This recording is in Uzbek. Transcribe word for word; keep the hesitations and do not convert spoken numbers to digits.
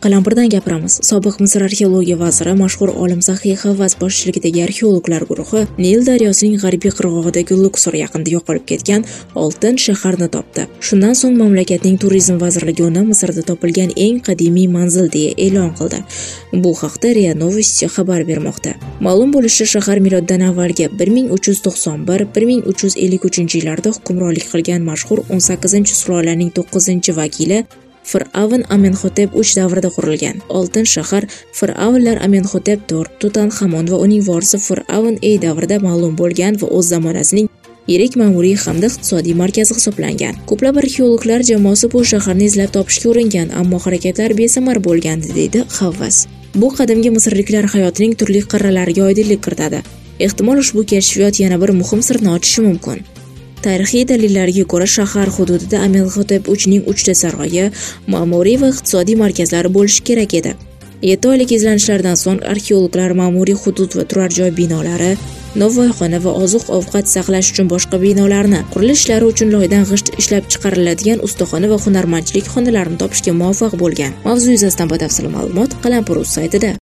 Qalampirdan gapiramiz. Sobiq Misr arxeologiya vaziri, mashhur olim Zaxiy Havvas boshchiligidagi arxeologlar guruhi Nil daryosining g'arbiy qirg'og'idagi Luksor yaqinida yo'qolib ketgan oltin shaharni topdi. Shundan so'ng mamlakatning turizm vazirligi uni Misrda topilgan eng qadimiy manzil deya e'lon qildi. Bu haqda R I A Novosti xabar bermoqda. Ma'lum bo'lishicha, shahar miloddan avvalgi bir ming uch yuz to'qson bir - bir ming uch yuz ellik uchinchi yillarda hukmronlik qilgan mashhur o'n sakkizinchi sulolaning to'qqizinchi vakili Fir'avn Amenhotep uch davrida qurilgan. Oltin shahar Fir'avnlar Amenhotep to'rt, Tutanxamon va uning vorisi Fir'avn ey davrida ma'lum bo'lgan va o'z zamonasining yirik ma'muriy hamda iqtisodiy markazi hisoblangan. Ko'plab arxeologlar jamoasi bu shaharni izlab topishga uringan, ammo harakatlar besamar bo'lgandi, deydi Havvas. Bu qadimgi misrliklar hayotining turli qirralariga oydinlik kiritadi. Ehtimol ushbu kashfiyot yana bir muhim sirni ochishi mumkin. Tarixiy dalillarga ko'ra, shahar hududida Amenhotep uch ning uchta saroyi, ma'muriy va iqtisodiy markazlari bo'lishi kerak edi. yetti oylik izlanishlardan so'ng arxeologlar ma'muriy hudud va turar joy binolari, novvoyxona va oziq-ovqat saqlash uchun boshqa binolarni, qurilish ishlari uchun loydan g'isht ishlab chiqariladigan ustaxona va hunarmandchilik xonalarini topishga muvaffaq bo'lgan. Mavzu yuzasidan batafsil ma'lumot Qalampir.uz saytida.